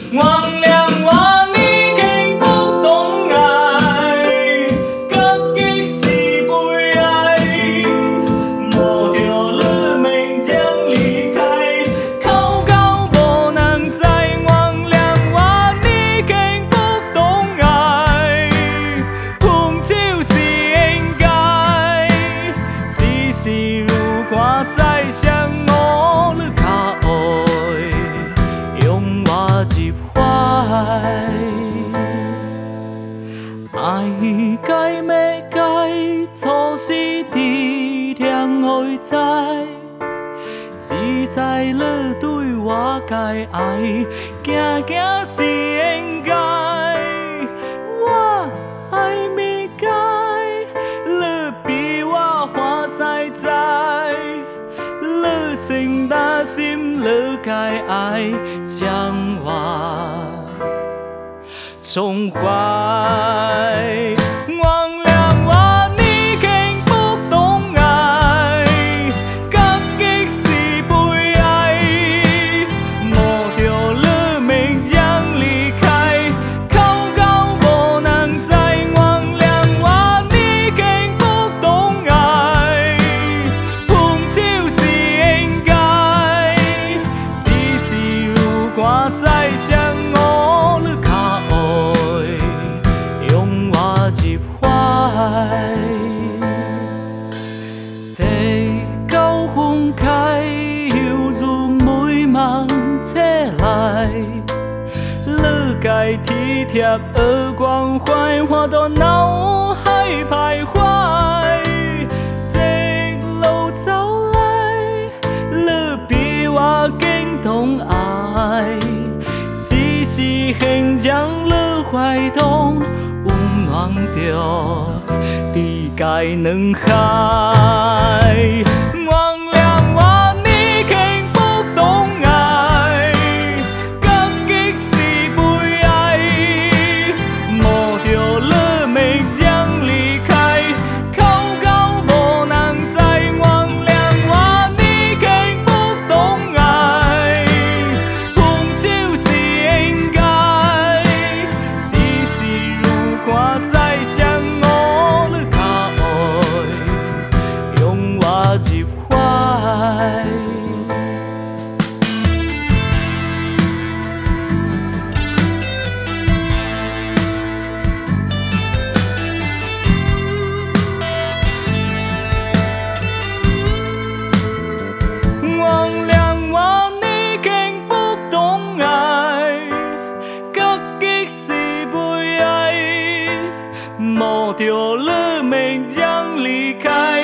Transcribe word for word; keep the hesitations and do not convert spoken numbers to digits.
原谅我你竟不懂爱，结局是悲哀。摸着你勉强离开，口到无人知。原谅我你竟不懂爱，分手是应该。只是如果再相我，你较会用我入怀。爱该要该，错失体谅互伊知。只知你对我该爱，行行是应该。我爱未该，你比我欢实在。你情担心，你该爱，将我宠坏。原谅我你竟不懂爱，结局是悲哀。摸着你勉强离开，口到无人知。原谅我你竟不懂爱，分手是应该。只是如果再相我，你较会用我入怀。地到分开，犹如美梦醒来。你该体贴和关怀，我在脑海徘徊。一路走来，你比我更懂爱。只是现将你怀中温暖着世界两海。原谅我你竟不懂爱，结局是悲哀。摸着你勉强离开，口到无人知。原谅我你竟不懂爱，分手是应该。只是如果再相我，你较会用我入怀。原谅我你竟不懂爱，结局是悲哀。摸着你勉强离开。